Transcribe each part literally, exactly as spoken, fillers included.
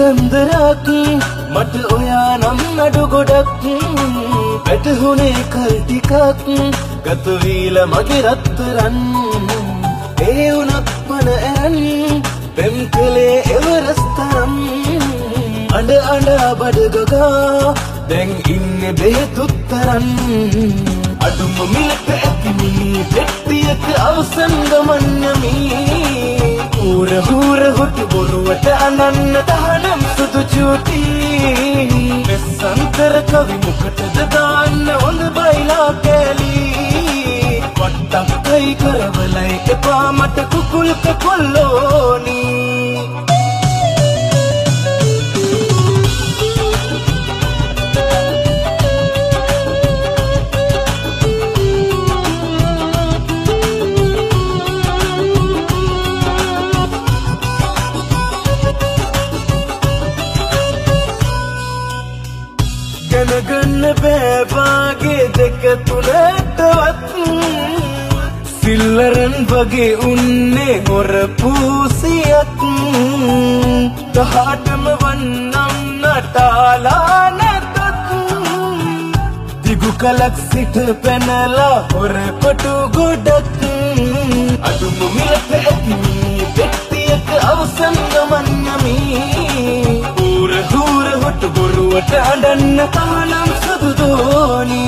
දුක්ඛන්දරක් මට ඔයා නම් අඩු ගොඩක් වැටහුනේ කල් ටිකක් ගත වීල මගේ රත්තරන් ඒ උනත් මන ඇරන් පෙම් කලේ එවරස්තරම් අඬ අඬ බඩ ගගා දැන් ඉන්නේ බෙහෙතුත්තරන් අඩුම මිලට ඇතිමි පෙට්ටියක අවසන් ගමන්නමි හූර හූර හොටු බොරුවට අනන්න තහනම් සුදු චූටි වෙස්සන්තර කවි මුකටද දාන්න හොඳ බයිලා කෑලි වට්ටක්කයි කරවලයි එපා මට කුකුල්ක කොල්ලෝනි ගන්න බෑවාගේ දෙක තුනටවත් සිල්ලරන් වගේ උන්නේ හොර පූසියක් දහටම වන්නම් නටාලා නැතත් දිගු කලක් සිට පැනලා හොර කොටු ගොඩක් අදුම මිලට ඇතිමි පෙට්ටියක අවසන් ගමන්නමි හූර හූර හොට බොරුවට අඬන්න තානම් සුදු දෝනි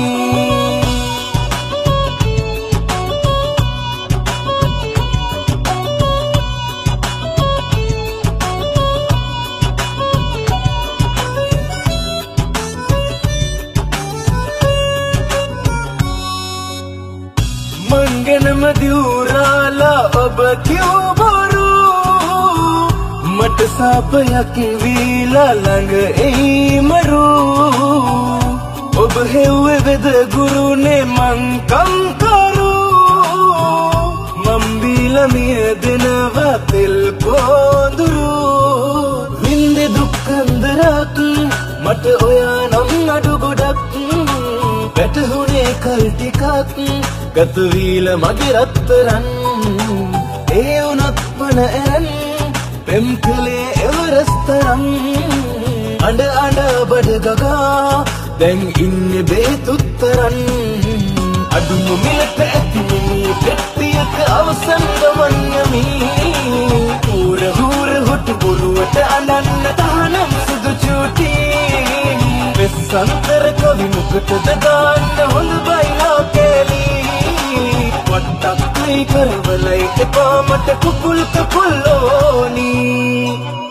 මංගෙනම දියුරාලා ඔබ කිව් බොරු මට සාපයක් වීලා ළඟ එයි මරු ඔබ හෙව්වේ වෙද ගුරුනේ මං කම්කරු මම් බීලා මිය දෙනවා තෙල් පොඳුරු වින්දේ දුක්ඛන්දරක් මට ඔයා නම් අඩු ගොඩක් වැටහුනේ කල් ටිකක් ගත වීල මගේ රත්තරන් ඒ උනත් මන ඇරන් පෙම් කලේ එවරස්තරම් අඬ අඬ බඩ ගගා දැන් ඉන්නේ බේතුත්තරන් අඩුම මිලට ඇතිමි පෙට්ටියක අවසන් ගමන්නමි හූර හූර හොටු බොරුවට අනන්න තහනම් සුදු චූටි වෙස්සන්තර කවි මුකටද දාන්න හොඳ බයිලා කෑලි වට්ටක්කයි කරවලයි එපා මට කුකුල්ක කොල්ලෝනි